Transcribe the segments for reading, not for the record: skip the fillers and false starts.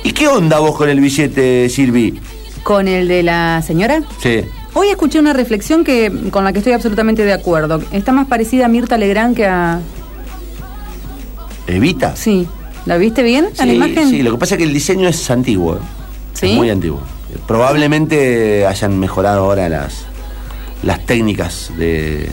¿Y qué onda vos con el billete, Silvi? ¿Con el de la señora? Sí. Hoy escuché una reflexión con la que estoy absolutamente de acuerdo. Está más parecida a Mirta Legrand que a... ¿Evita? Sí. ¿La viste bien a la imagen? Sí, lo que pasa es que el diseño es antiguo. ¿Sí? Es muy antiguo. Probablemente hayan mejorado ahora las técnicas de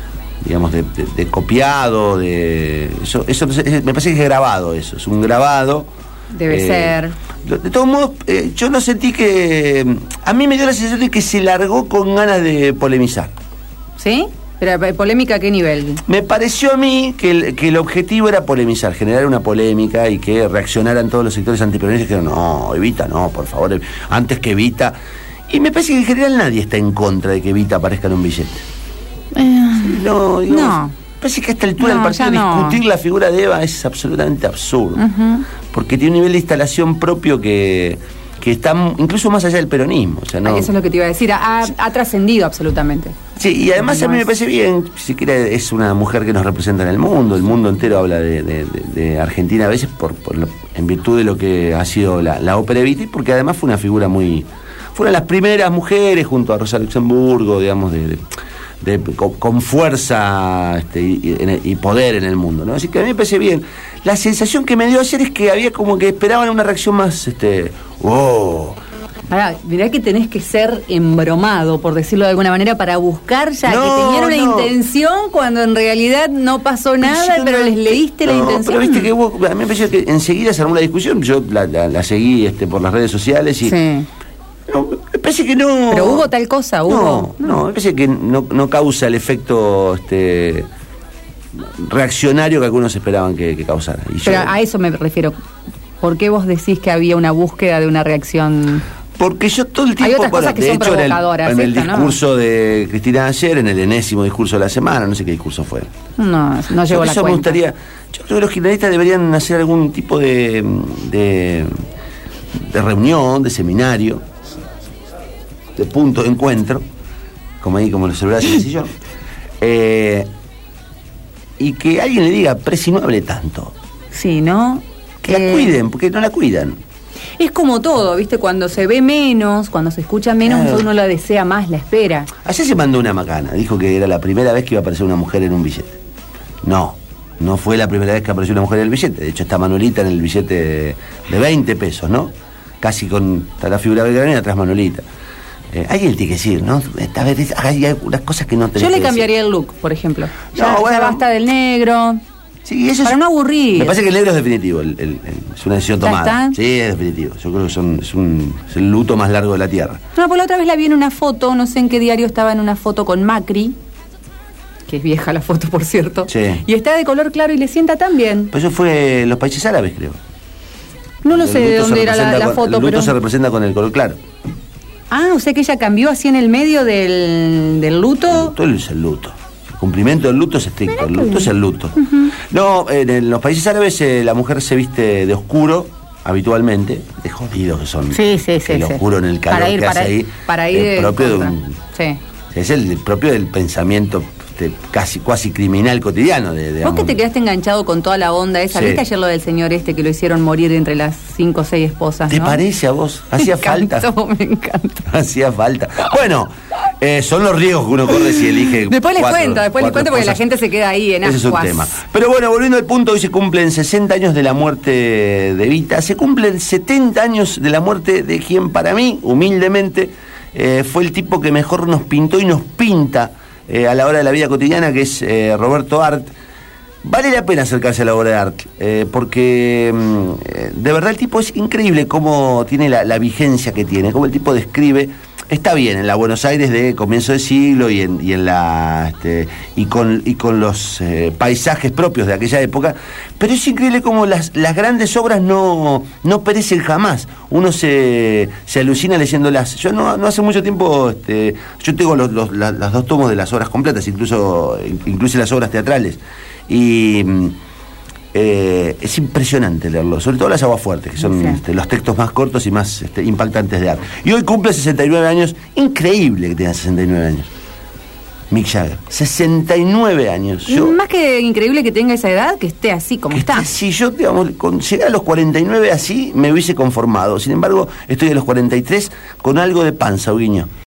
copiado, eso me parece que es grabado, eso es un grabado. Debe ser. De todos modos, yo no sentí que... A mí me dio la sensación de que se largó con ganas de polemizar. ¿Sí? ¿Pero polémica a qué nivel? Me pareció a mí que el objetivo era polemizar, generar una polémica y que reaccionaran todos los sectores antiperonistas que dijeron, no, Evita, no, por favor, antes que Evita. Y me parece que en general nadie está en contra de que Evita aparezca en un billete. No. Me parece que a esta altura del partido discutir la figura de Eva es absolutamente absurdo. Porque tiene un nivel de instalación propio que está incluso más allá del peronismo. O sea, no... Eso es lo que te iba a decir, ha trascendido absolutamente. Sí, y además a mí me parece bien, siquiera es una mujer que nos representa en el mundo entero habla de Argentina a veces en virtud de lo que ha sido la ópera Evita, porque además fue una figura fue una de las primeras mujeres junto a Rosa Luxemburgo, digamos, con fuerza y poder en el mundo, ¿no? Así que a mí me parece bien. La sensación que me dio ayer es que había como que esperaban una reacción más, wow. Ahora, mirá que tenés que ser embromado, por decirlo de alguna manera, para buscar que tenían una intención cuando en realidad no pasó nada, pero les leíste la intención. Pero viste que a mí me pareció que enseguida se armó la discusión, yo la seguí por las redes sociales y... Sí. No, me parece que no... ¿Pero hubo tal cosa? No, me parece que no causa el efecto reaccionario que algunos esperaban que causara. Pero a eso me refiero. ¿Por qué vos decís que había una búsqueda de una reacción...? Porque yo todo el tiempo... Hay otras cosas que son provocadoras. En el discurso de Cristina ayer, en el enésimo discurso de la semana, no sé qué discurso fue. No llegó la cuenta. Me gustaría... Yo creo que los kirchneristas deberían hacer algún tipo de reunión, de seminario, de punto de encuentro, como los celulares en el sillón, y que alguien le diga, Presi, no hable tanto. Sí, ¿no? Que la cuiden, porque no la cuidan. Es como todo, ¿viste? Cuando se ve menos, cuando se escucha menos, claro, uno la desea más, la espera. Ayer se mandó una macana, dijo que era la primera vez que iba a aparecer una mujer en un billete. No fue la primera vez que apareció una mujer en el billete. De hecho, está Manuelita en el billete de 20 pesos, ¿no? Casi está la figura belgrana y atrás Manuelita. Alguien tiene que decir, ¿no? Esta vez hay algunas cosas que no tenés. Yo le cambiaría el look, por ejemplo. Ya basta del negro. Sí, eso para no aburrir. Me parece que el negro es definitivo, es una decisión tomada. Sí, es definitivo. Yo creo que es el luto más largo de la tierra. No, pues la otra vez la vi en una foto, no sé en qué diario estaba, en una foto con Macri, que es vieja la foto, por cierto. Sí. Y está de color claro y le sienta tan bien. Pues eso fue en los países árabes, creo. No lo sé de dónde era la foto, el luto se representa con el color claro. Ah, o sea que ella cambió así en el medio del luto. Todo es el luto. El cumplimiento del luto es estricto. El luto es el luto. No, en los países árabes la mujer se viste de oscuro habitualmente, de jodidos que son. Sí. El oscuro en el calor que hace ahí. Para ir el propio de un. Sí. Es el propio del pensamiento cuasi criminal cotidiano. Vos que te quedaste enganchado con toda la onda esa, ¿viste ayer lo del señor que lo hicieron morir entre las 5 o 6 esposas? ¿Te parece a vos? ¿Hacía falta? Me encanta. Hacía falta. Bueno, son los riesgos que uno corre si elige. Después les cuento porque la gente se queda ahí en ascuas. Ese es un tema. Pero bueno, volviendo al punto, hoy se cumplen 60 años de la muerte de Evita, se cumplen 70 años de la muerte de quien para mí, humildemente, fue el tipo que mejor nos pintó y nos pinta a la hora de la vida cotidiana, que es Roberto Arlt. Vale la pena acercarse a la obra de Arlt, porque de verdad el tipo es increíble cómo tiene la vigencia que tiene, cómo el tipo describe. Está bien en la Buenos Aires de comienzo de siglo y con los paisajes propios de aquella época, pero es increíble cómo las grandes obras no perecen jamás. Uno se alucina leyéndolas. Yo no hace mucho tiempo, yo tengo los 2 tomos de las obras completas, incluso las obras teatrales, y es impresionante leerlo, sobre todo las aguafuertes, que son los textos más cortos y más impactantes de Arlt. Y hoy cumple 69 años, increíble que tenga 69 años. Mick Jagger. 69 años. Más que increíble que tenga esa edad, que esté así como está. Si yo, digamos, llegar a los 49 así, me hubiese conformado. Sin embargo, estoy a los 43 con algo de panza, Huguinho.